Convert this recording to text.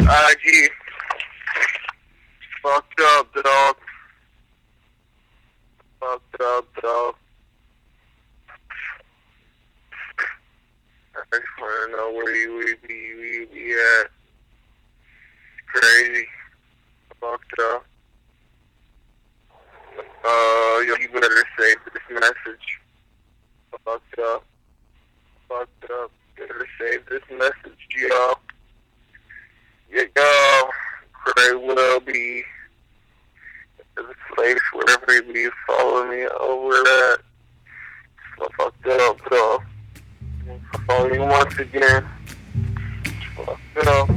IG. Fucked up, dog. Fucked up, dog. I just want to know where you be at. Crazy. Fucked up. Yo, you better save this message. Fucked up. Fucked up. Better save this message, yo. Yo, Cray will be the place wherever they be following me over that. So fucked up, so. Follow you once again. Fucked up.